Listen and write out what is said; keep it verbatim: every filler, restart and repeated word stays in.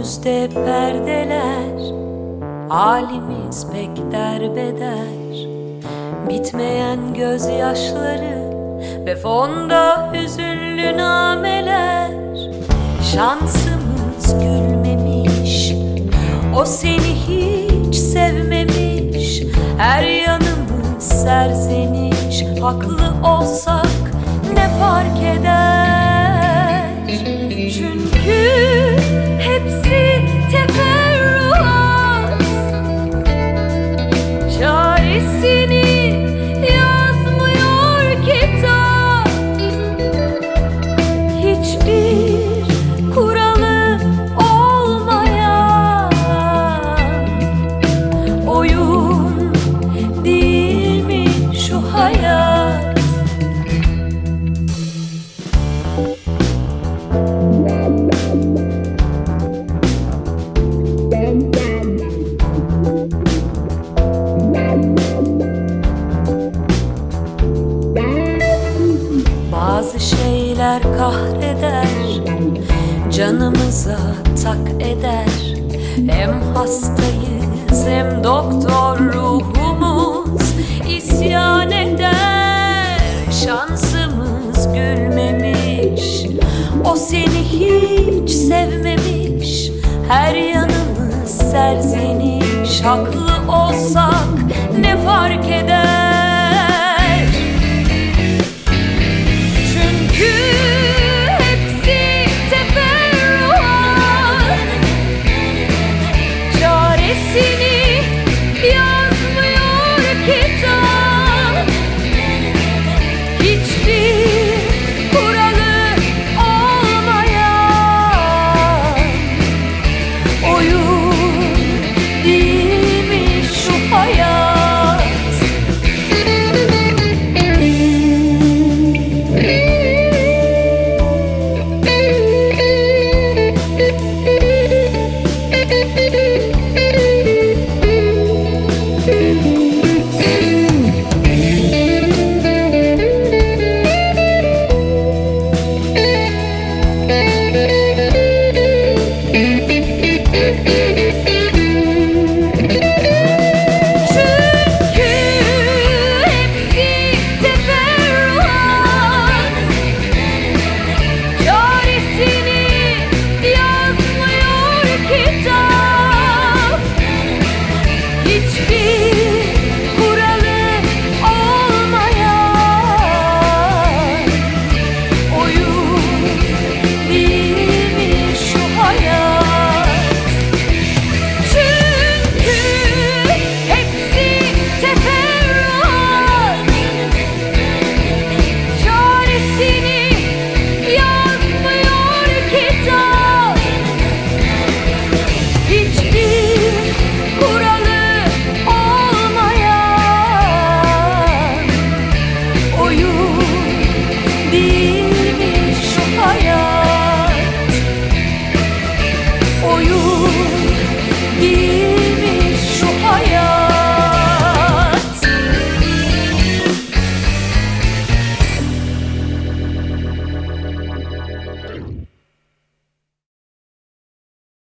Gönlümüzde perdeler, halimiz pek derbeder. Bitmeyen gözyaşları ve fonda hüzünlü nameler. Şansımız gülmemiş, o seni hiç sevmemiş. Her yanımız serzeniş, haklı olsak ne fark eder? Çünkü hepsi teferruat, çaresini yazmıyor kitap. Hiçbir kuralı olmayan oyun değil mi şu hayat? Bazı şeyler kahreder, canımıza tak eder. Hem hastayız hem doktor, ruhumuz isyan eder. Şansımız gülmemiş, o seni hiç sevmemiş. Her yanımız serzeniş, haklı olsak ne fark eder? Çünkü hepsi teferruat, çaresini yazmıyor kitap. Hiçbir kuralı olmayan oyun değil mi şu hayat? Thank you.